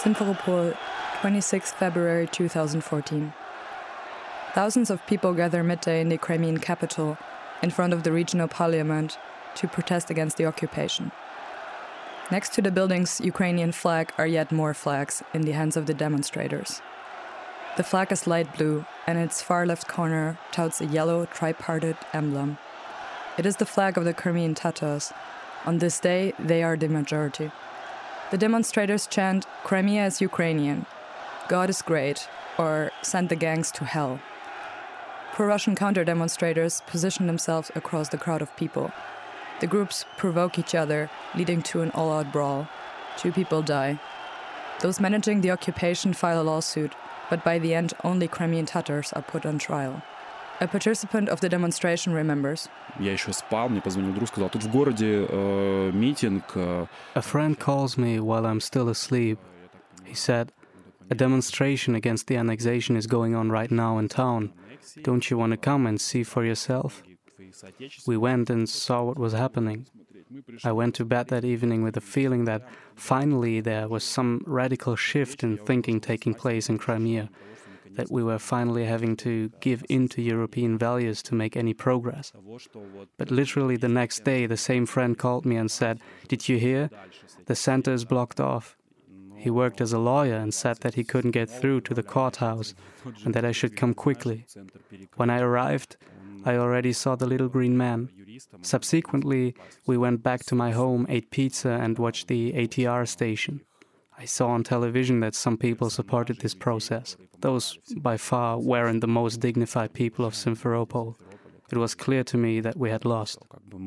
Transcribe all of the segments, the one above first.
Simferopol, 26 February 2014. Thousands of people gather midday in the Crimean capital, in front of the regional parliament, to protest against the occupation. Next to the building's Ukrainian flag are yet more flags in the hands of the demonstrators. The flag is light blue, and its far left corner touts a yellow tripartite emblem. It is the flag of the Crimean Tatars. On this day, they are the majority. The demonstrators chant, "Crimea is Ukrainian," "God is great," or "Send the gangs to hell." Pro-Russian counter-demonstrators position themselves across the crowd of people. The groups provoke each other, leading to an all-out brawl. 2 people die. Those managing the occupation file a lawsuit, but by the end, only Crimean Tatars are put on trial. A participant of the demonstration remembers. Я еще спал, мне позвонил друг, сказал, тут в городе митинг. A friend calls me while I'm still asleep. He said, "A demonstration against the annexation is going on right now in town. Don't you want to come and see for yourself?" We went and saw what was happening. I went to bed that evening with the feeling that finally there was some radical shift in thinking taking place in Crimea, that we were finally having to give in to European values to make any progress. But literally the next day, the same friend called me and said, "Did you hear? The center is blocked off." He worked as a lawyer and said that he couldn't get through to the courthouse and that I should come quickly. When I arrived, I already saw the little green man. Subsequently, we went back to my home, ate pizza and watched the ATR station. I saw on television that some people supported this process. Those, by far, weren't the most dignified people of Simferopol. It was clear to me that we had lost.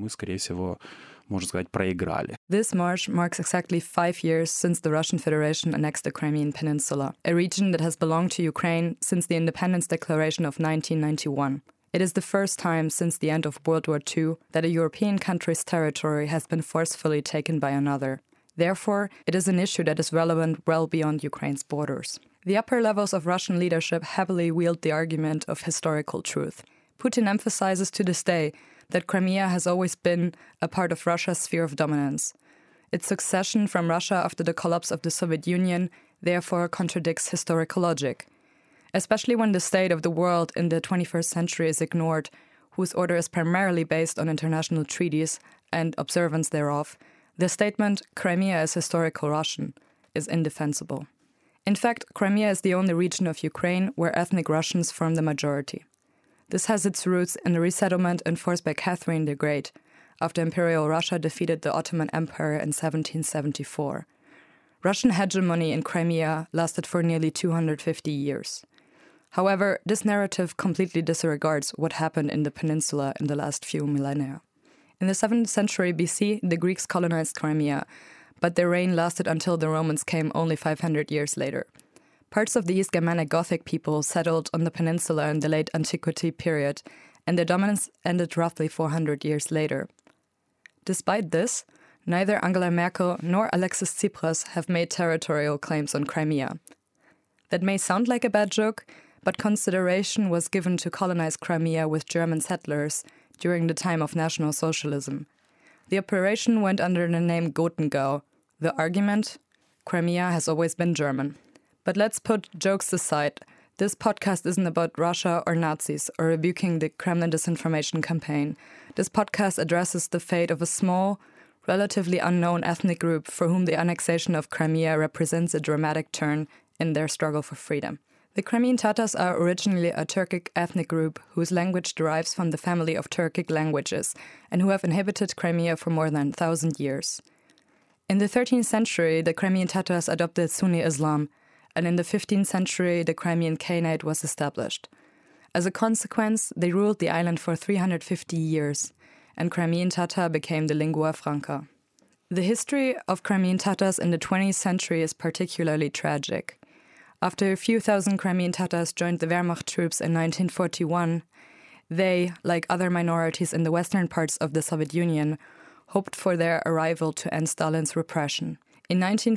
This march marks exactly 5 years since the Russian Federation annexed the Crimean Peninsula, a region that has belonged to Ukraine since the Independence Declaration of 1991. It is the first time since the end of World War II that a European country's territory has been forcefully taken by another. Therefore, it is an issue that is relevant well beyond Ukraine's borders. The upper levels of Russian leadership heavily wield the argument of historical truth. Putin emphasizes to this day that Crimea has always been a part of Russia's sphere of dominance. Its succession from Russia after the collapse of the Soviet Union therefore contradicts historical logic. Especially when the state of the world in the 21st century is ignored, whose order is primarily based on international treaties and observance thereof, the statement, "Crimea is historical Russian," is indefensible. In fact, Crimea is the only region of Ukraine where ethnic Russians form the majority. This has its roots in the resettlement enforced by Catherine the Great, after Imperial Russia defeated the Ottoman Empire in 1774. Russian hegemony in Crimea lasted for nearly 250 years. However, this narrative completely disregards what happened in the peninsula in the last few millennia. In the 7th century BC, the Greeks colonized Crimea, but their reign lasted until the Romans came only 500 years later. Parts of the East Germanic Gothic people settled on the peninsula in the late antiquity period, and their dominance ended roughly 400 years later. Despite this, neither Angela Merkel nor Alexis Tsipras have made territorial claims on Crimea. That may sound like a bad joke, but consideration was given to colonize Crimea with German settlers during the time of National Socialism. The operation went under the name Gotengau. The argument? Crimea has always been German. But let's put jokes aside. This podcast isn't about Russia or Nazis or rebuking the Kremlin disinformation campaign. This podcast addresses the fate of a small, relatively unknown ethnic group for whom the annexation of Crimea represents a dramatic turn in their struggle for freedom. The Crimean Tatars are originally a Turkic ethnic group whose language derives from the family of Turkic languages and who have inhabited Crimea for more than 1,000 years. In the 13th century, the Crimean Tatars adopted Sunni Islam, and in the 15th century, the Crimean Khanate was established. As a consequence, they ruled the island for 350 years, and Crimean Tatar became the lingua franca. The history of Crimean Tatars in the 20th century is particularly tragic. After a few thousand Crimean Tatars joined the Wehrmacht troops in 1941, they, like other minorities in the western parts of the Soviet Union, hoped for their arrival to end Stalin's repression. In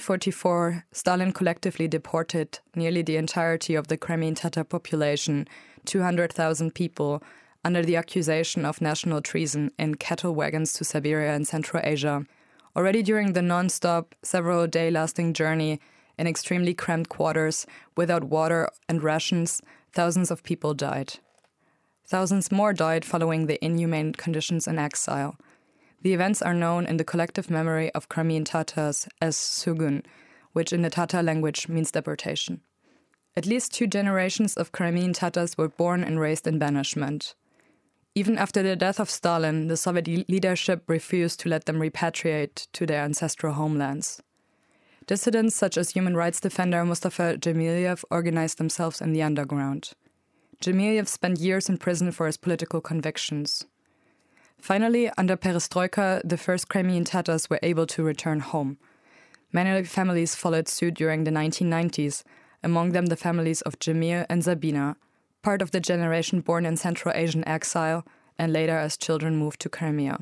1944, Stalin collectively deported nearly the entirety of the Crimean Tatar population, 200,000 people, under the accusation of national treason in cattle wagons to Siberia and Central Asia. Already during the non-stop, several-day-lasting journey, In extremely cramped quarters, without water and rations, thousands of people died. Thousands more died following the inhumane conditions in exile. The events are known in the collective memory of Crimean Tatars as Sürgün, which in the Tatar language means deportation. At least 2 generations of Crimean Tatars were born and raised in banishment. Even after the death of Stalin, the Soviet leadership refused to let them repatriate to their ancestral homelands. Dissidents such as human rights defender Mustafa Dzhemiliev organized themselves in the underground. Dzhemiliev spent years in prison for his political convictions. Finally, under Perestroika, the first Crimean Tatars were able to return home. Many families followed suit during the 1990s, among them the families of Jamil and Sabina, part of the generation born in Central Asian exile and later as children moved to Crimea.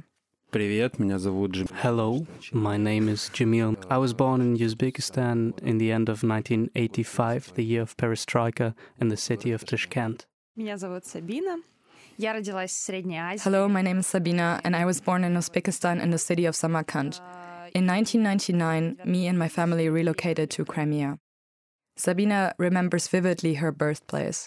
Hello, my name is Jamil. I was born in Uzbekistan in the end of 1985, the year of Perestroika, in the city of Tashkent. Hello, my name is Sabina, and I was born in Uzbekistan in the city of Samarkand. In 1999, me and my family relocated to Crimea. Sabina remembers vividly her birthplace.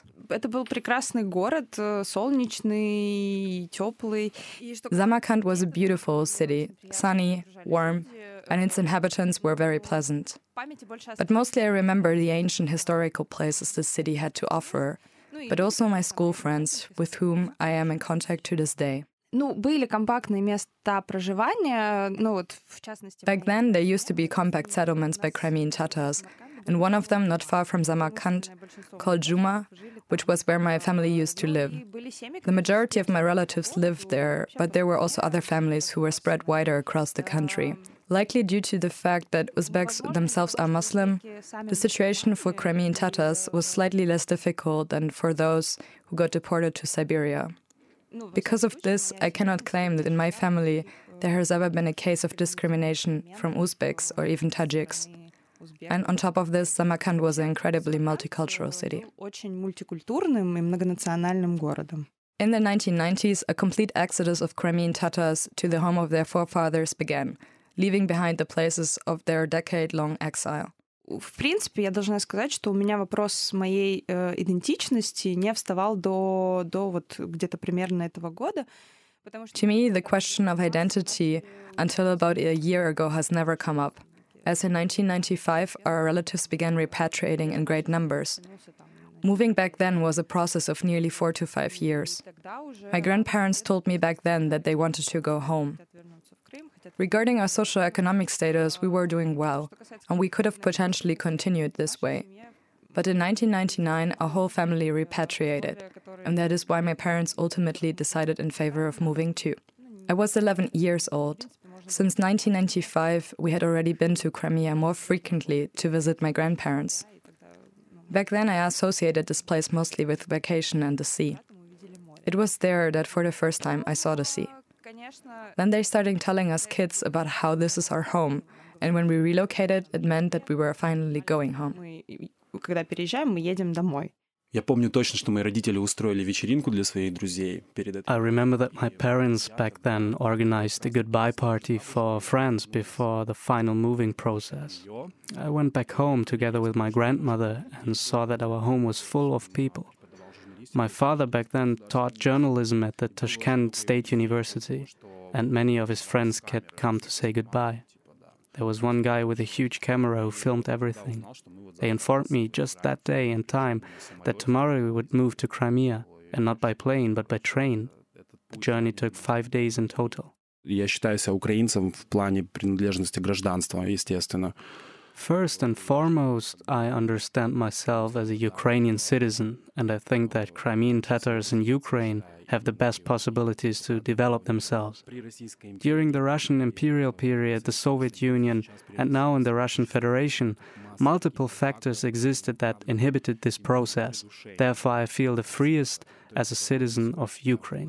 Samarkand was a beautiful city, sunny, warm, and its inhabitants were very pleasant. But mostly I remember the ancient historical places the city had to offer, but also my school friends, with whom I am in contact to this day. Back then, there used to be compact settlements by Crimean Tatars, and one of them, not far from Samarkand, called Juma, which was where my family used to live. The majority of my relatives lived there, but there were also other families who were spread wider across the country. Likely due to the fact that Uzbeks themselves are Muslim, the situation for Crimean Tatars was slightly less difficult than for those who got deported to Siberia. Because of this, I cannot claim that in my family there has ever been a case of discrimination from Uzbeks or even Tajiks. And on top of this, Samarkand was an incredibly multicultural city. In the 1990s, a complete exodus of Crimean Tatars to the home of their forefathers began, leaving behind the places of their decade-long exile. В принципе, я должна сказать, что у меня вопрос моей идентичности не вставал до вот где-то примерно этого года. To me, the question of identity until about a year ago has never come up. As in 1995, our relatives began repatriating in great numbers. Moving back then was a process of nearly 4 to 5 years. My grandparents told me back then that they wanted to go home. Regarding our socioeconomic status, we were doing well, and we could have potentially continued this way. But in 1999, our whole family repatriated, and that is why my parents ultimately decided in favor of moving too. I was 11 years old. Since 1995, we had already been to Crimea more frequently to visit my grandparents. Back then, I associated this place mostly with vacation and the sea. It was there that for the first time I saw the sea. Then they started telling us kids about how this is our home, and when we relocated, it meant that we were finally going home. Когда переезжаем, мы едем домой. Я помню точно, что мои родители устроили вечеринку для своих друзей перед этим. I remember that my parents back then organized a goodbye party for friends before the final moving process. I went back home together with my grandmother and saw that our home was full of people. My father back then taught journalism at the Tashkent State University, and many of his friends had come to say goodbye. There was one guy with a huge camera who filmed everything. They informed me just that day and time that tomorrow we would move to Crimea, and not by plane, but by train. The journey took 5 days in total. Я считаю себя украинцем в плане принадлежности гражданства, естественно. First and foremost, I understand myself as a Ukrainian citizen, and I think that Crimean Tatars in Ukraine have the best possibilities to develop themselves. During the Russian imperial period, the Soviet Union, and now in the Russian Federation, multiple factors existed that inhibited this process. Therefore, I feel the freest as a citizen of Ukraine.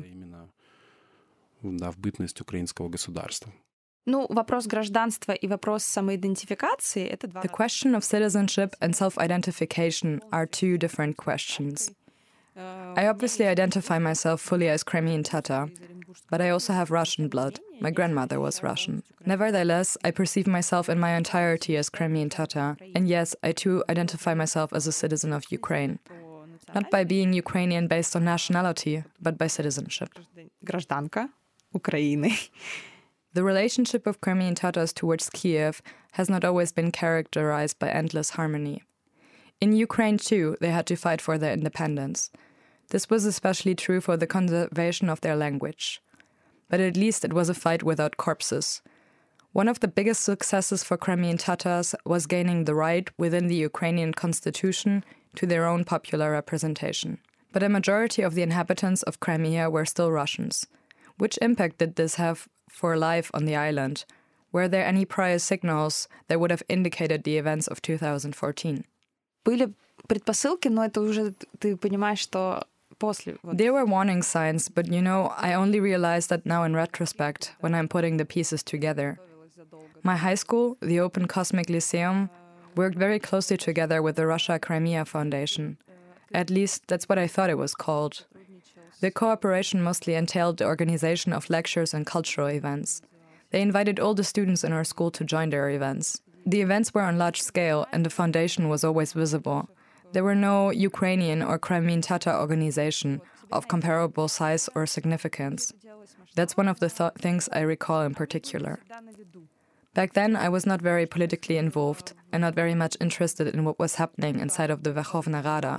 Да, в бытность украинского государства. Ну, вопрос гражданства и вопрос самоидентификации — это два. The question of citizenship and self-identification are two different questions. I obviously identify myself fully as Crimean Tatar, but I also have Russian blood. My grandmother was Russian. Nevertheless, I perceive myself in my entirety as Crimean Tatar, and yes, I too identify myself as a citizen of Ukraine. Not by being Ukrainian based on nationality, but by citizenship. Гражданка Украины. The relationship of Crimean Tatars towards Kiev has not always been characterized by endless harmony. In Ukraine, too, they had to fight for their independence. This was especially true for the conservation of their language. But at least it was a fight without corpses. One of the biggest successes for Crimean Tatars was gaining the right within the Ukrainian constitution to their own popular representation. But a majority of the inhabitants of Crimea were still Russians. Which impact did this have for life on the island? Were there any prior signals that would have indicated the events of 2014? Были предпосылки, но это уже ты понимаешь, что после. There were warning signs, but I only realized that now in retrospect, when I'm putting the pieces together. My high school, the Open Cosmic Lyceum, worked very closely together with the Russia Crimea Foundation. At least, that's what I thought it was called. The cooperation mostly entailed the organization of lectures and cultural events. They invited all the students in our school to join their events. The events were on large scale, and the foundation was always visible. There were no Ukrainian or Crimean Tatar organization of comparable size or significance. That's one of the things I recall in particular. Back then, I was not very politically involved and not very much interested in what was happening inside of the Верховна Рада.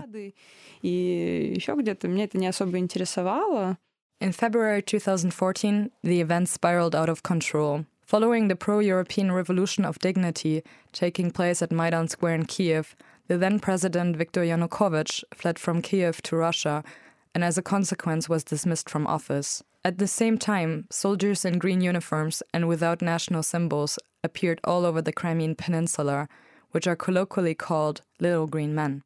И еще где-то меня это не особо интересовало. In February 2014, the events spiraled out of control. Following the pro-European Revolution of Dignity taking place at Maidan Square in Kiev, the then-president Viktor Yanukovych fled from Kiev to Russia and as a consequence was dismissed from office. At the same time, soldiers in green uniforms and without national symbols appeared all over the Crimean Peninsula, which are colloquially called Little Green Men.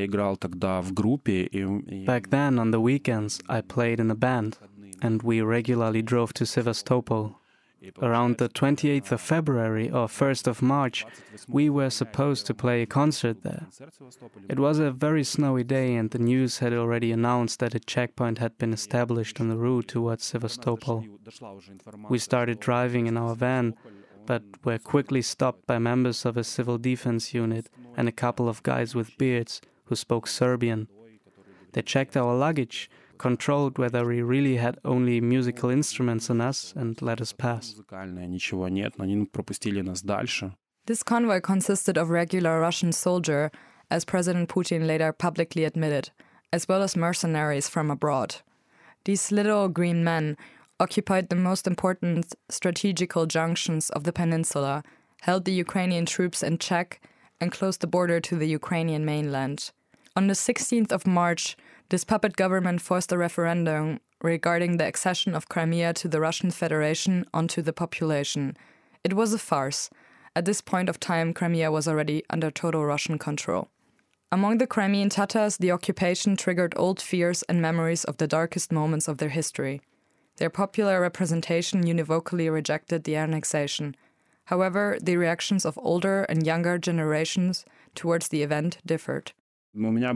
Back then, on the weekends, I played in a band, and we regularly drove to Sevastopol. Around the 28th of February or 1st of March, we were supposed to play a concert there. It was a very snowy day, and the news had already announced that a checkpoint had been established on the route towards Sevastopol. We started driving in our van, but were quickly stopped by members of a civil defense unit and a couple of guys with beards who spoke Serbian. They checked our luggage, controlled whether we really had only musical instruments on us, and let us pass. This convoy consisted of regular Russian soldiers, as President Putin later publicly admitted, as well as mercenaries from abroad. These little green men occupied the most important strategical junctions of the peninsula, held the Ukrainian troops in check, and closed the border to the Ukrainian mainland. On the 16th of March, this puppet government forced a referendum regarding the accession of Crimea to the Russian Federation onto the population. It was a farce. At this point of time, Crimea was already under total Russian control. Among the Crimean Tatars, the occupation triggered old fears and memories of the darkest moments of their history. Their popular representation univocally rejected the annexation. However, the reactions of older and younger generations towards the event differed. Back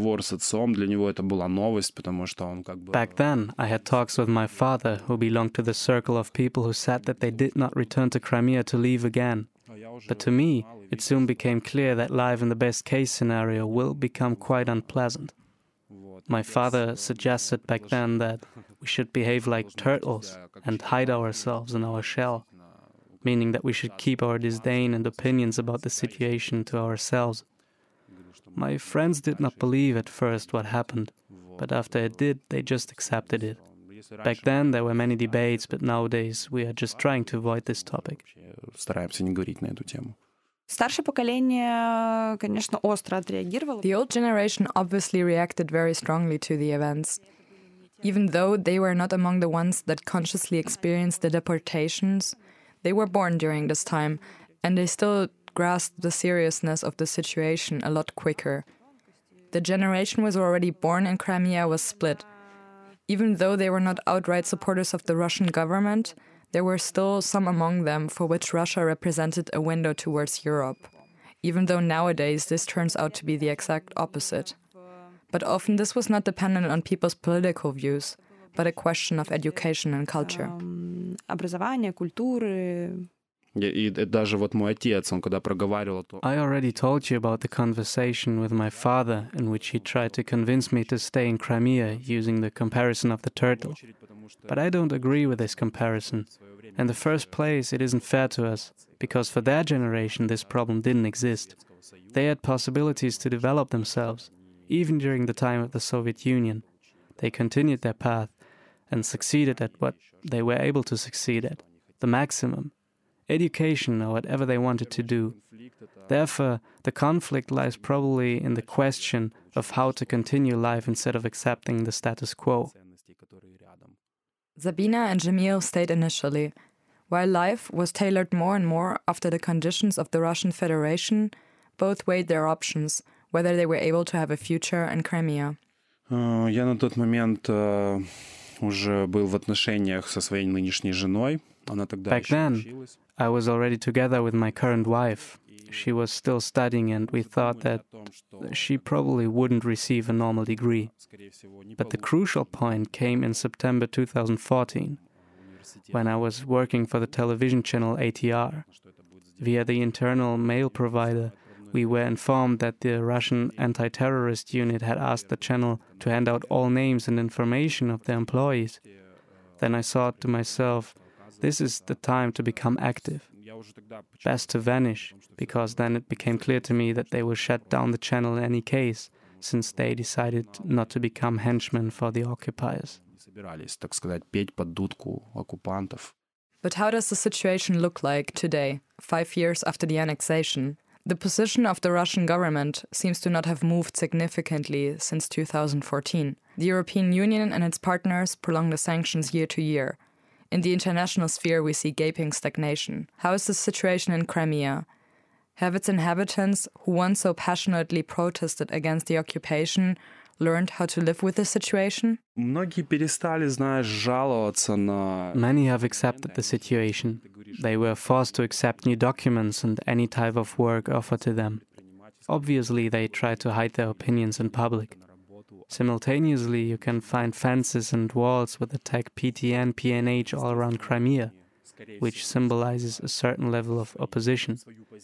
then, I had talks with my father, who belonged to the circle of people who said that they did not return to Crimea to leave again. But to me, it soon became clear that life in the best-case scenario will become quite unpleasant. My father suggested back then that we should behave like turtles and hide ourselves in our shell, meaning that we should keep our disdain and opinions about the situation to ourselves. My friends did not believe at first what happened, but after it did, they just accepted it. Back then, there were many debates, but nowadays we are just trying to avoid this topic. Старшее поколение, конечно, остро отреагировало. The old generation obviously reacted very strongly to the events. Even though they were not among the ones that consciously experienced the deportations, they were born during this time, and they still grasped the seriousness of the situation a lot quicker. The generation was already born in Crimea was split. Even though they were not outright supporters of the Russian government, there were still some among them for which Russia represented a window towards Europe, even though nowadays this turns out to be the exact opposite. But often this was not dependent on people's political views, but a question of education and culture. Образование, культуры. И даже вот мой отец, он когда проговаривал то... I already told you about the conversation with my father in which he tried to convince me to stay in Crimea using the comparison of the turtle. But I don't agree with this comparison. In the first place, it isn't fair to us, because for their generation this problem didn't exist. They had possibilities to develop themselves, even during the time of the Soviet Union. They continued their path and succeeded at what they were able to succeed at, the maximum. Education or whatever they wanted to do. Therefore, the conflict lies probably in the question of how to continue life instead of accepting the status quo. Sabina and Jamil stayed initially. While life was tailored more and more after the conditions of the Russian Federation, both weighed their options, whether they were able to have a future in Crimea. Я на тот момент уже был в отношениях со своей нынешней женой. Back then, I was already together with my current wife. She was still studying and we thought that she probably wouldn't receive a normal degree. But the crucial point came in September 2014, when I was working for the television channel ATR. Via the internal mail provider, we were informed that the Russian anti-terrorist unit had asked the channel to hand out all names and information of their employees. Then I thought to myself, this is the time to become active. Best to vanish, because then it became clear to me that they will shut down the channel in any case, since they decided not to become henchmen for the occupiers. But how does the situation look like today, 5 years after the annexation? The position of the Russian government seems to not have moved significantly since 2014. The European Union and its partners prolong the sanctions year to year. In the international sphere, we see gaping stagnation. How is the situation in Crimea? Have its inhabitants, who once so passionately protested against the occupation, learned how to live with the situation? Many have accepted the situation. They were forced to accept new documents and any type of work offered to them. Obviously, they tried to hide their opinions in public. Simultaneously, you can find fences and walls with the tag PTN, PNH all around Crimea, which symbolizes a certain level of opposition.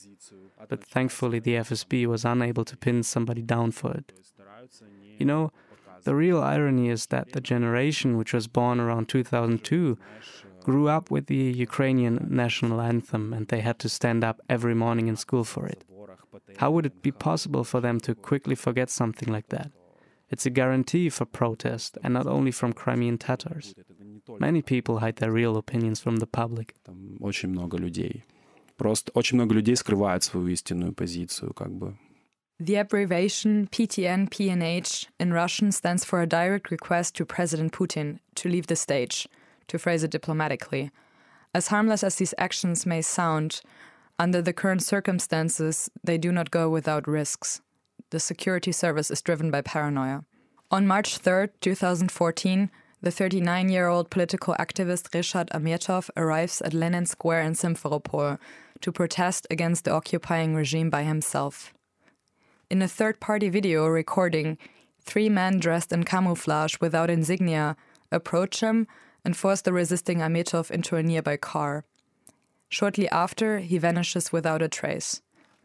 But thankfully, the FSB was unable to pin somebody down for it. You know, the real irony is that the generation which was born around 2002 grew up with the Ukrainian national anthem, and they had to stand up every morning in school for it. How would it be possible for them to quickly forget something like that? It's a guarantee for protest, and not only from Crimean Tatars. Many people hide their real opinions from the public. Очень много людей. Просто очень много людей скрывают свою истинную позицию, как бы. The abbreviation PTN-PNH in Russian stands for a direct request to President Putin to leave the stage, to phrase it diplomatically. As harmless as these actions may sound, under the current circumstances, they do not go without risks. The security service is driven by paranoia. On March 3rd, 2014, the 39-year-old political activist Rishad Amirtov arrives at Lenin Square in Simferopol to protest against the occupying regime by himself. In a third-party video recording, 3 men dressed in camouflage without insignia approach him and force the resisting Amirtov into a nearby car. Shortly after, he vanishes without a trace.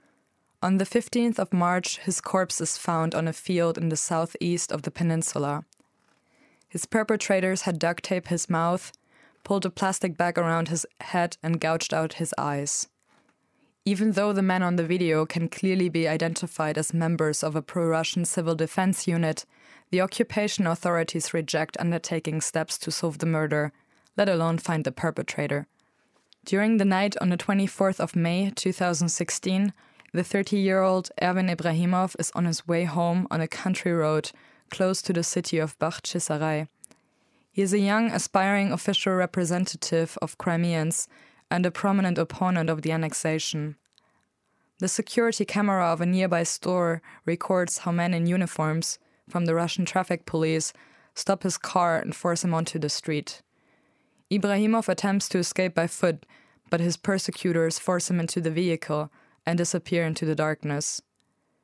On the 15th of March, his corpse is found on a field in the southeast of the peninsula. His perpetrators had duct taped his mouth, pulled a plastic bag around his head, and gouged out his eyes. Even though the men on the video can clearly be identified as members of a pro-Russian civil defense unit, the occupation authorities reject undertaking steps to solve the murder, let alone find the perpetrator. During the night on the 24th of May 2016, the 30-year-old Ervin Ibrahimov is on his way home on a country road close to the city of Bakhchisarai. He is a young, aspiring official representative of Crimeans and a prominent opponent of the annexation. The security camera of a nearby store records how men in uniforms from the Russian traffic police stop his car and force him onto the street. Ibrahimov attempts to escape by foot, but his persecutors force him into the vehicle and disappear into the darkness.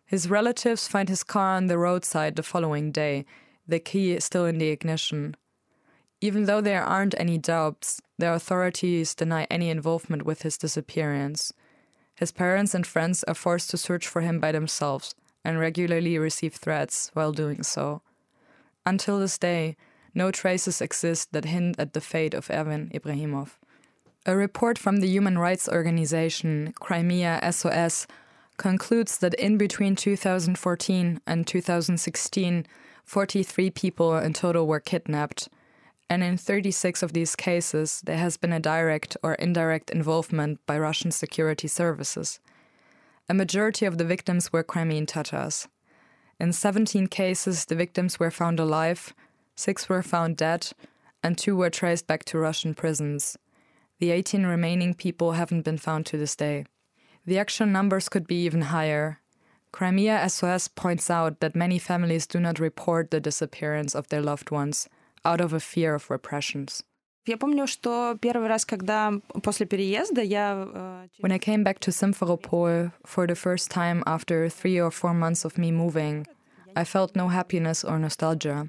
His relatives find his car on the roadside the following day, the key still in the ignition. Even though there aren't any doubts, the authorities deny any involvement with his disappearance. His parents and friends are forced to search for him by themselves and regularly receive threats while doing so. Until this day, no traces exist that hint at the fate of Erwin Ibrahimov. A report from the human rights organization Crimea SOS concludes that in between 2014 and 2016, 43 people in total were kidnapped, and in 36 of these cases, there has been a direct or indirect involvement by Russian security services. A majority of the victims were Crimean Tatars. In 17 cases, the victims were found alive, 6 were found dead, and 2 were traced back to Russian prisons. The 18 remaining people haven't been found to this day. The actual numbers could be even higher. Crimea SOS points out that many families do not report the disappearance of their loved ones out of a fear of repressions. Я помню, что первый раз, когда после переезда When I came back to Simferopol for the first time after 3 or 4 months of me moving, I felt no happiness or nostalgia.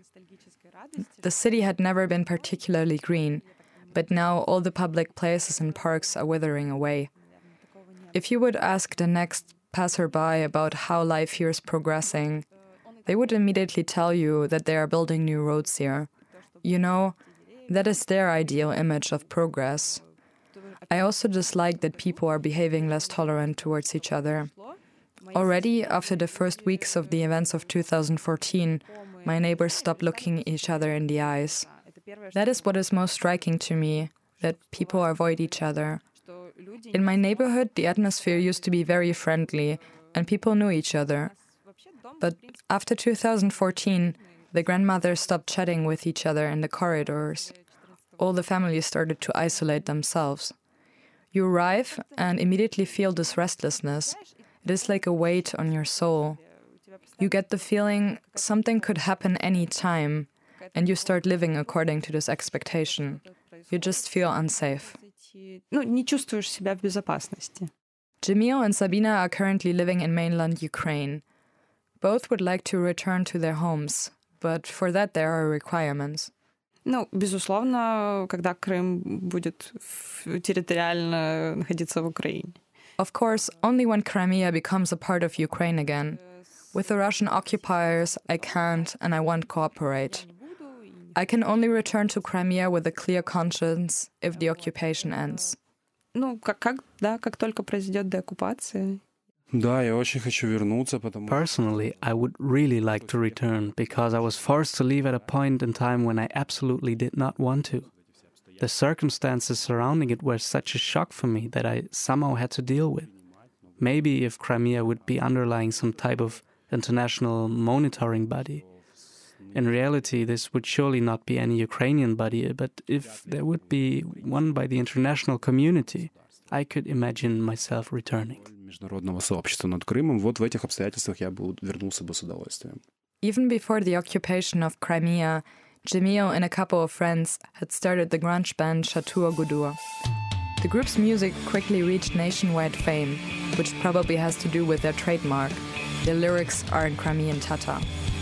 The city had never been particularly green, but now all the public places and parks are withering away. If you would ask the next passerby about how life here is progressing, they would immediately tell you that they are building new roads here. You know, that is their ideal image of progress. I also dislike that people are behaving less tolerant towards each other. Already, after the first weeks of the events of 2014, my neighbors stopped looking each other in the eyes. That is what is most striking to me, that people avoid each other. In my neighborhood, the atmosphere used to be very friendly, and people knew each other. But after 2014, the grandmothers stopped chatting with each other in the corridors. All the families started to isolate themselves. You arrive and immediately feel this restlessness. It is like a weight on your soul. You get the feeling something could happen any time, and you start living according to this expectation. You just feel unsafe. Не чувствуешь себя в безопасности. Jamil and Sabina are currently living in mainland Ukraine. Both would like to return to their homes, but for that there are requirements. Безусловно, когда Крым будет территориально находиться в Украине. Of course, only when Crimea becomes a part of Ukraine again. With the Russian occupiers, I can't and I won't cooperate. I can only return to Crimea with a clear conscience if the occupation ends. Как только произойдет деоккупация. Да, я очень хочу вернуться, потому Personally, I would really like to return because I was forced to leave at a point in time when I absolutely did not want to. The circumstances surrounding it were such a shock for me that I somehow had to deal with. Maybe if Crimea would be underlying some type of international monitoring body. In reality, this would surely not be any Ukrainian body, but if there would be one by the international community, I could imagine myself returning. международного сообщества над Крымом, вот в этих обстоятельствах я бы вернулся бы с удовольствием. Even before the occupation of Crimea, Jamil and a couple of friends had started the grunge band Chatur Gudur. The group's music quickly reached nationwide fame, which probably has to do with their trademark. Their lyrics are in Crimean Tatar.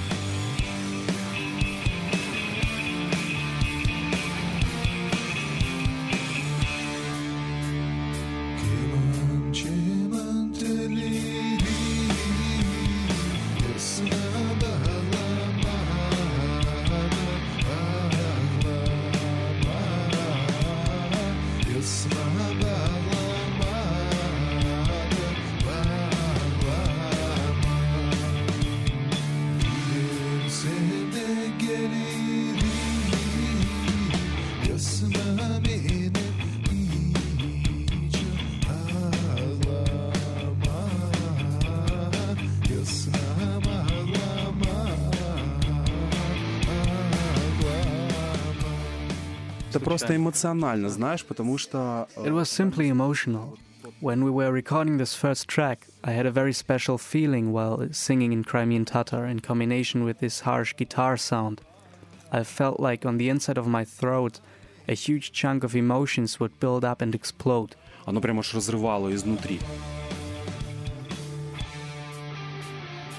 Это просто эмоционально, знаешь, потому что... It was simply emotional. When we were recording this first track, I had a very special feeling while singing in Crimean Tatar in combination with this harsh guitar sound. I felt like on the inside of my throat, a huge chunk of emotions would build up and explode. Оно прямо аж разрывало изнутри.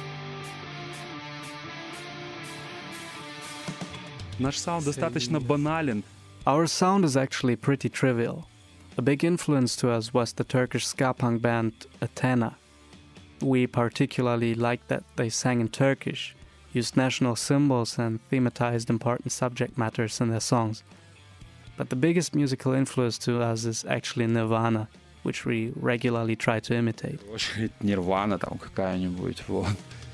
Наш саунд достаточно банален. Our sound is actually pretty trivial. A big influence to us was the Turkish ska punk band Athena. We particularly liked that they sang in Turkish, used national symbols and thematized important subject matters in their songs. But the biggest musical influence to us is actually Nirvana, which we regularly try to imitate. Нирвана там какая-нибудь, вот.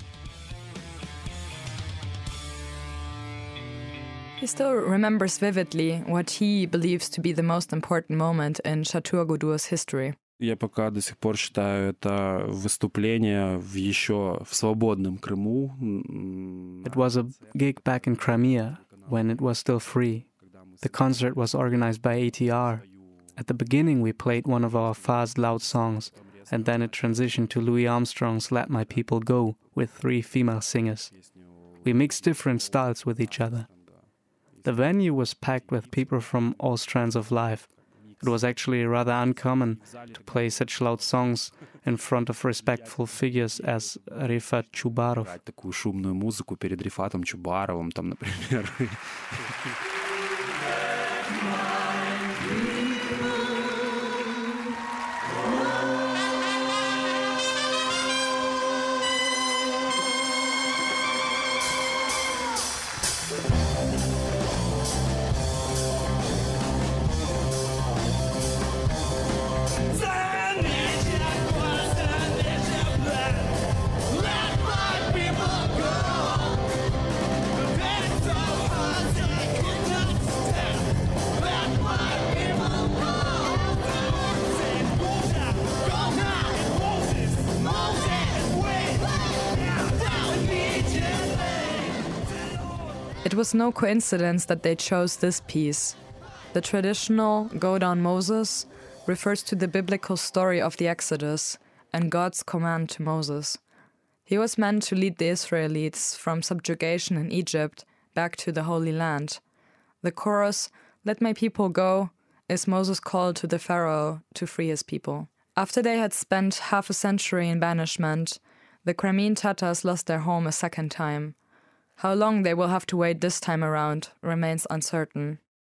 He still remembers vividly what he believes to be the most important moment in Shatur Gudur's history. Я пока до сих пор считаю это выступление еще в свободном Крыму. It was a gig back in Crimea, when it was still free. The concert was organized by ATR. At the beginning we played one of our fast, loud songs, and then it transitioned to Louis Armstrong's Let My People Go, with 3 female singers. We mixed different styles with each other. The venue was packed with people from all strands of life. It was actually rather uncommon to play such loud songs in front of respectful figures as Rifat Chubarov. Такую шумную музыку перед Рифатом Чубаровым, там, например. It was no coincidence that they chose this piece. The traditional Go Down Moses refers to the biblical story of the Exodus and God's command to Moses. He was meant to lead the Israelites from subjugation in Egypt back to the Holy Land. The chorus, "Let my people go," is Moses' call to the Pharaoh to free his people. After they had spent half a century in banishment, the Crimean Tatars lost their home a second time. How long they will have to wait this time around remains uncertain.